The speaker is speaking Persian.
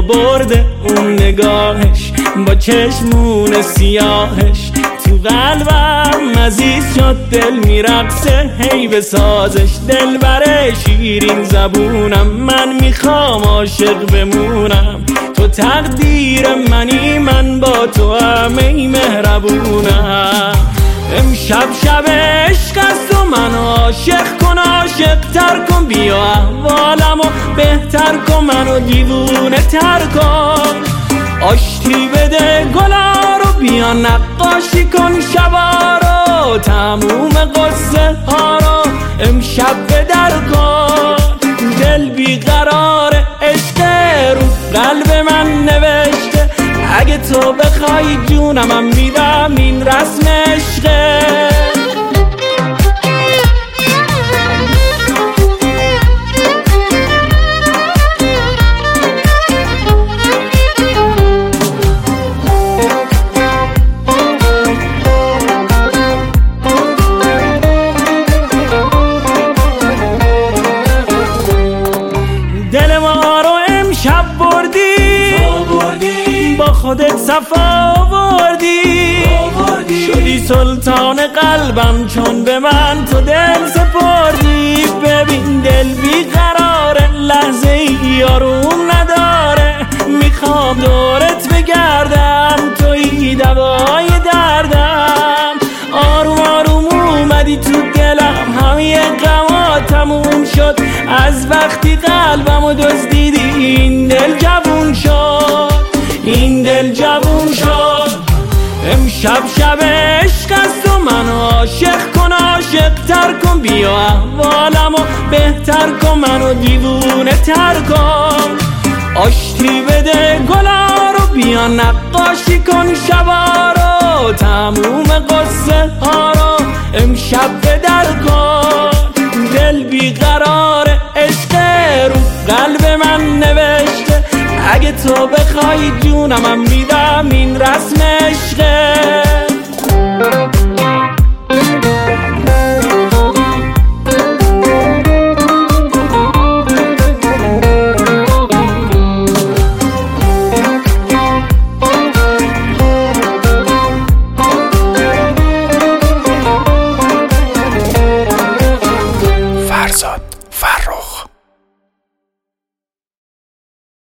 برده اون نگاهش با چشمون سیاهش تو قلبم عزیز شد، دل میرقصه هی به سازش. دل بره شیرین زبونم، من میخوام عاشق بمونم. تو تقدیر منی، من با تو همه مهربونم. امشب شب عشق است و من عاشق کن، عاشق تر کن، بیا احوالمو بهتر کن، منو دیوونه تر کن. آشتی بده گلا رو، بیا نقاشی کن شبا رو، تموم قصه ها رو امشب به در کن. دل بیقرار عشق رو قلب من نوشته، اگه تو بخوای جونم میدم، این رسم عشقه. دل ما رو امشب بردی، با خودت صفا آوردی، شدی سلطان قلبم چون به من تو دل سپردی. ببین دل بیقراره، لحظه ای آروم نداره، میخوام دورت بگردم، تویی دوای دردم. آروم آروم اومدی تو دلم، همه غما تموم شد از وقتی قلبمو دزدیدی. این دل جوون شد، این دل جوون شد. امشب شب عشق است و من عاشق کن، عاشق تر کن، بیا احوالمو بهتر کن، منو دیوونه تر کن. آشتی بده گلا رو، بیا نقاشی کن شبا رو، تموم قصه ها رو امشب به در کن. دل بیقرار عشق رو قلب من نوشته، اگه تو بخوای جونم میدم، این رسم عشقه.